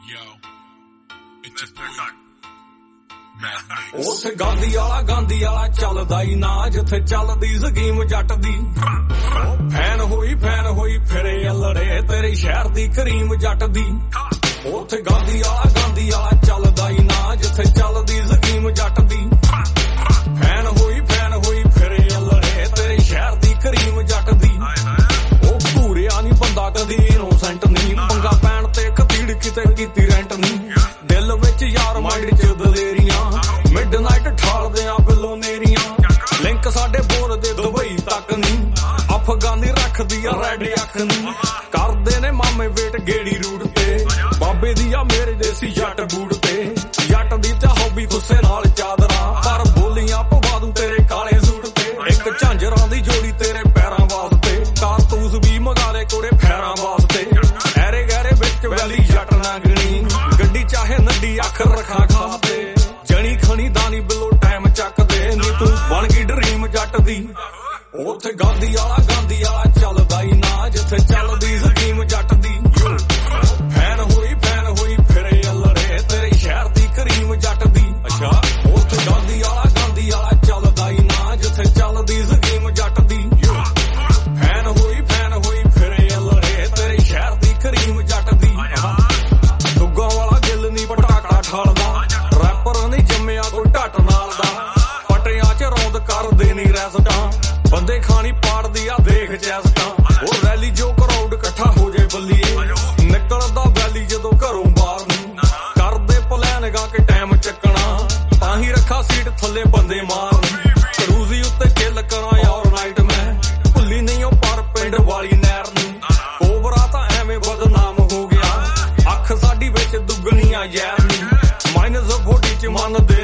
ਉੱਥੇ ਗਾਂਧੀ ਵਾਲਾ ਚੱਲਦਾ ਹੀ ਨਾ ਜਿੱਥੇ ਚੱਲਦੀ ਸਕੀਮ ਜੱਟ ਦੀ। ਫੈਨ ਹੋਈ ਫਿਰੇ ਅਲੜੇ ਤੇਰੇ ਸ਼ਹਿਰ ਦੀ ਕਰੀਮ ਜੱਟ ਦੀ। ਉੱਥੇ ਗਾਂਧੀ ਵਾਲਾ ਚੱਲਦਾ ਹੀ ਨਾ ਜਿੱਥੇ ਚੱਲਦੀ ਸਕੀਮ ਜੱਟ ਦੀ। ਫੈਨ ਹੋਈ ਫਿਰੇ ਅਲੜੇ ਤੇਰੇ ਸ਼ਹਿਰ ਦੀ ਕਰੀਮ ਜੱਟ ਦੀ। ਉਹ ਭੂਰਿਆ ਨੀ ਬੰਦਾ ਕਦੀ ਇਨੋਸੈਂਟ ਨੀ, ਪੰਗਾ ਪੈਣ ਤੇ ਕਤੀੜ ਕਿਤੇ ਕੀਤੀ ਰੈਂਟ ਨੀ। ਦਿਲ ਵਿੱਚ ਯਾਰ ਮਾਈਂਡ ਚ ਦਲੇਰੀਆਂ, ਮਿਡਨਾਈਟ ਠਾਲਦੇ ਆ ਬਿੱਲੋ ਨੇਰੀਆਂ। ਲਿੰਕ ਸਾਡੇ ਬੋਰ ਦੇ ਦੁਬਈ ਤੱਕ ਨੀ, ਅਫਗਾਨੀ ਰੱਖਦੀ ਆ ਰੈਡ ਅੱਖ ਨੀ। ਕਰਦੇ ਨੇ ਮਾਮੇ ਵੇਟ ਗੇੜੀ ਰੂਟ ਤੇ, ਬਾਬੇ ਦੀ ਆ ਮੇਰੇ ਦੇਸੀ ਜੱਟ ਬੂਟ ਤੇ। ਜੱਟ ਦੀ ਤੇ ਹੌਬੀ ਗੁੱਸੇ ਨਾਲ ਚਾਦਰਾ, ਪਰ ਬੋਲੀਆਂ ਪਵਾ ਦੂੰ ਤੇਰੇ ਕਾਲੇ ਸੂਟ ਤੇ। ਇੱਕ ਝਾਂਜਰਾਂ ਦੀ ਜੋੜੀ ਤੇਰੇ ਪੈਰਾਂ ਵਾਸਤੇ, ਕਾਰਤੂਸ ਵੀ ਮੰਗਾ ਲੈ ਕੋੜੇ ਫੈਰਾਂ ਵਾਸਤੇ। ਐਰੇ ਗਹਿਰੇ ਵਿੱਚ ਵੈਲੀ ਜੱਟ ਨਾ ਗਣੀ, ਗੱਡੀ ਚਾਹੇ ਨੱਡੀ ਅੱਖ ਰੱਖਾਂ ਖਾਤੇ। ਜਣੀ ਖਣੀ ਦਾਨੀ ਬਿੱਲੋ ਟਾਈਮ ਚੱਕਦੇ ਨੀ, ਤੂੰ ਬਣ ਗਈ ਡਰੀਮ ਜੱਟ ਦੀ। ਉੱਥੇ ਗਾਂਧੀ ਵਾਲਾ ਚੱਲਦਾ ਹੀ ਨਾ ਜਿੱਥੇ ਚੱਲਦੀ ਸਕੀਮ ਜੱਟ ਦੀ। ਫੈਨ ਹੋਈ ਫਿਰੇ ਅਲੜੇ ਤੇਰੇ ਸ਼ਹਿਰ ਦੀ ਕਰੀਮ ਜੱਟ ਦੀ। ਅੱਛਾ ਉੱਥੇ ਗਾਂਧੀ ਵਾਲਾ ਚੱਲਦਾ ਹੀ ਨਾ ਜਿੱਥੇ ਚੱਲਦੀ ਸਕੀਮ ਜੱਟ ਦੀ। ਫੈਨ ਹੋਈ ਫਿਰੇ ਅਲੜੇ ਤੇਰੇ ਸ਼ਹਿਰ ਦੀ ਕਰੀਮ ਜੱਟ ਦੀ। ਦੁੱਗਾ ਵਾਲਾ ਗਿੱਲ ਨੀ ਪਟਾਕਾ ਠਾਲਦਾ, ਰੈਪਰ ਨਹੀਂ ਜੰਮਿਆ ਕੋਈ ਢੱਟ ਨਾਲ ਦਾ। ਪਟਿਆਂ ਚ ਰੌਂਦ ਕਰਦੇ ਨੀ ਰੈਸਟਾਂ, ਬੰਦੇ ਖਾਣੀ ਪਾੜਦੀ ਆ ਦੇਖ ਚੈਸਟਾਂ। ਉਹ ਰੈਲੀ ਜੋ ਕਰਾਊਡ ਇਕੱਠਾ ਹੋ ਜੇ ਬੱਲੀਏ, ਨਿਕਲਦਾ ਵੈਲੀ ਜਦੋਂ ਘਰੋਂ ਬਾਹਰ ਨੂੰ। ਕਰਦੇ ਪਲਾਨ ਗਾ ਕੇ ਟਾਈਮ ਚੱਕਣਾ, ਤਾਂ ਹੀ ਰੱਖਾ ਸੀਟ ਥੱਲੇ ਬੰਦੇ ਮਾਰਨ। ਕਰੂਜ਼ੀ ਉੱਤੇ ਕਿੱਲ ਕਰਾਂ ਯਾਰ ਨਾਈਟ ਮੈਂ, ਭੁੱਲੀ ਨਹੀਂ ਉਹ ਪਰ ਪਿੰਡ ਵਾਲੀ ਨਹਿਰ ਨੂੰ। ਕੋਬਰਾ ਤਾਂ ਐਵੇਂ ਬਦਨਾਮ ਹੋ ਗਿਆ, ਅੱਖ ਸਾਡੀ ਵਿੱਚ ਦੁੱਗਣੀਆਂ ਯਾਰ ਨੂੰ। -40 ਚ ਮੰਨਦੇ